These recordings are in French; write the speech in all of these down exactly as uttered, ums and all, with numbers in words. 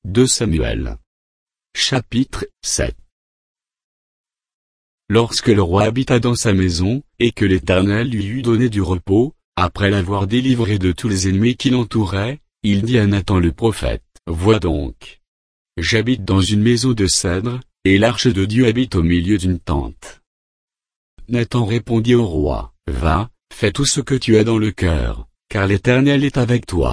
deux Samuel. Chapitre sept. Lorsque le roi habita dans sa maison, et que l'Éternel lui eut donné du repos, après l'avoir délivré de tous les ennemis qui l'entouraient, il dit à Nathan le prophète, « Vois donc. J'habite dans une maison de cèdre, et l'arche de Dieu habite au milieu d'une tente. » Nathan répondit au roi, « Va, fais tout ce que tu as dans le cœur, car l'Éternel est avec toi. »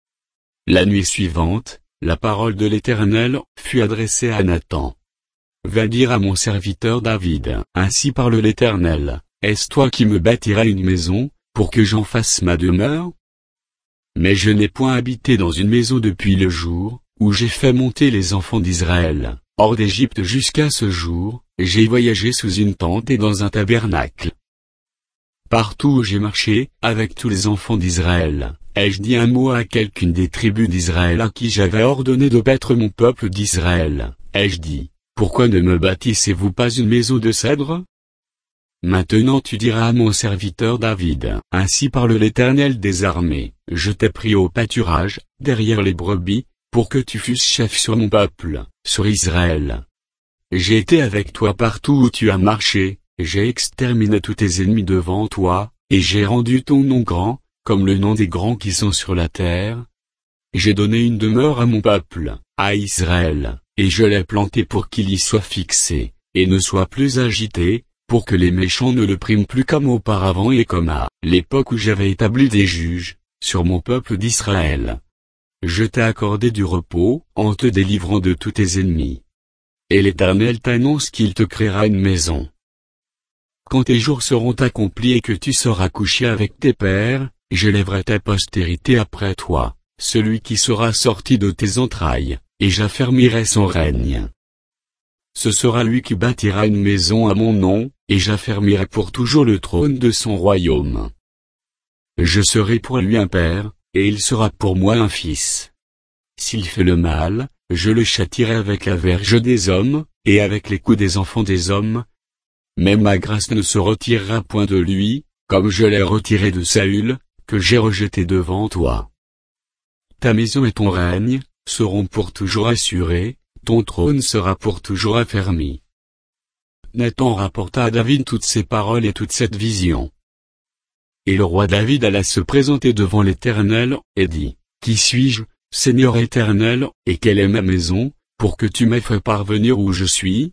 La nuit suivante, la parole de l'Éternel fut adressée à Nathan. « Va dire à mon serviteur David, ainsi parle l'Éternel, est-ce toi qui me bâtiras une maison, pour que j'en fasse ma demeure? Mais je n'ai point habité dans une maison depuis le jour, où j'ai fait monter les enfants d'Israël, hors d'Égypte jusqu'à ce jour, j'ai voyagé sous une tente et dans un tabernacle. Partout où j'ai marché, avec tous les enfants d'Israël, ai-je dit un mot à quelqu'une des tribus d'Israël à qui j'avais ordonné de paître mon peuple d'Israël, ai-je dit, pourquoi ne me bâtissez-vous pas une maison de cèdre? Maintenant tu diras à mon serviteur David, ainsi parle l'Éternel des armées, je t'ai pris au pâturage, derrière les brebis, pour que tu fusses chef sur mon peuple, sur Israël. J'ai été avec toi partout où tu as marché, j'ai exterminé tous tes ennemis devant toi, et j'ai rendu ton nom grand, comme le nom des grands qui sont sur la terre. J'ai donné une demeure à mon peuple, à Israël, et je l'ai planté pour qu'il y soit fixé, et ne soit plus agité, pour que les méchants ne le priment plus comme auparavant et comme à l'époque où j'avais établi des juges, sur mon peuple d'Israël. Je t'ai accordé du repos, en te délivrant de tous tes ennemis. Et l'Éternel t'annonce qu'il te créera une maison. Quand tes jours seront accomplis et que tu seras couché avec tes pères, je lèverai ta postérité après toi, celui qui sera sorti de tes entrailles, et j'affermirai son règne. Ce sera lui qui bâtira une maison à mon nom, et j'affermirai pour toujours le trône de son royaume. Je serai pour lui un père, et il sera pour moi un fils. S'il fait le mal, je le châtierai avec la verge des hommes, et avec les coups des enfants des hommes. Mais ma grâce ne se retirera point de lui, comme je l'ai retiré de Saül, que j'ai rejeté devant toi. Ta maison et ton règne seront pour toujours assurés, ton trône sera pour toujours affermi. Nathan rapporta à David toutes ces paroles et toute cette vision. Et le roi David alla se présenter devant l'Éternel, et dit, « Qui suis-je, Seigneur Éternel, et quelle est ma maison, pour que tu m'aies fait parvenir où je suis?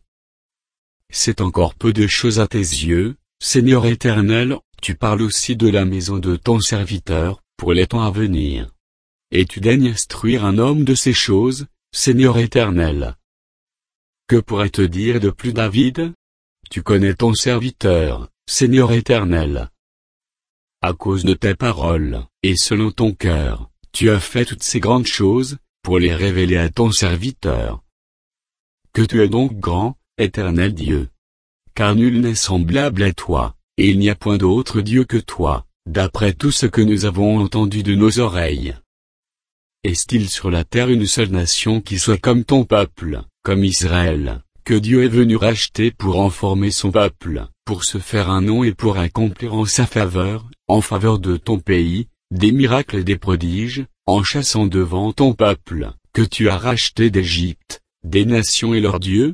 C'est encore peu de choses à tes yeux, Seigneur Éternel, tu parles aussi de la maison de ton serviteur, pour les temps à venir. Et tu daignes instruire un homme de ces choses, Seigneur Éternel. Que pourrais te dire de plus David? Tu connais ton serviteur, Seigneur Éternel. À cause de tes paroles, et selon ton cœur, tu as fait toutes ces grandes choses, pour les révéler à ton serviteur. Que tu es donc grand, Éternel Dieu. Car nul n'est semblable à toi, et il n'y a point d'autre Dieu que toi, d'après tout ce que nous avons entendu de nos oreilles. Est-il sur la terre une seule nation qui soit comme ton peuple, comme Israël, que Dieu est venu racheter pour en former son peuple, pour se faire un nom et pour accomplir en sa faveur, en faveur de ton pays, des miracles et des prodiges, en chassant devant ton peuple, que tu as racheté d'Égypte, des nations et leurs dieux?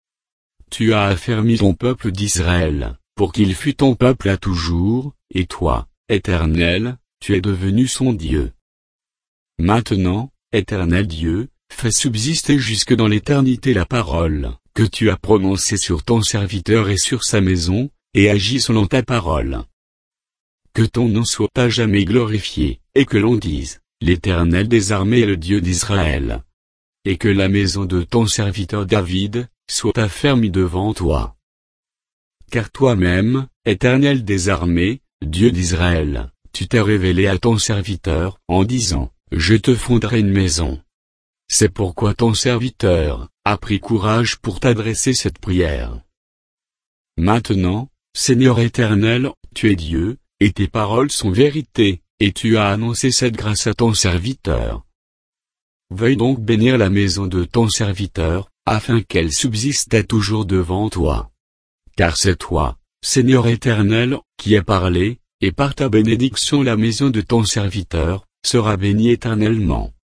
Tu as affermi ton peuple d'Israël, pour qu'il fût ton peuple à toujours, et toi, Éternel, tu es devenu son Dieu. Maintenant, Éternel Dieu, fais subsister jusque dans l'éternité la parole, que tu as prononcée sur ton serviteur et sur sa maison, et agis selon ta parole. Que ton nom soit à jamais glorifié, et que l'on dise, l'Éternel des armées est le Dieu d'Israël. Et que la maison de ton serviteur David, soit affermie devant toi. Car toi-même, Éternel des armées, Dieu d'Israël, tu t'es révélé à ton serviteur, en disant, je te fonderai une maison. C'est pourquoi ton serviteur a pris courage pour t'adresser cette prière. Maintenant, Seigneur Éternel, tu es Dieu, et tes paroles sont vérité, et tu as annoncé cette grâce à ton serviteur. Veuille donc bénir la maison de ton serviteur, afin qu'elle subsiste à toujours devant toi. Car c'est toi, Seigneur Éternel, qui as parlé, et par ta bénédiction la maison de ton serviteur sera bénie éternellement.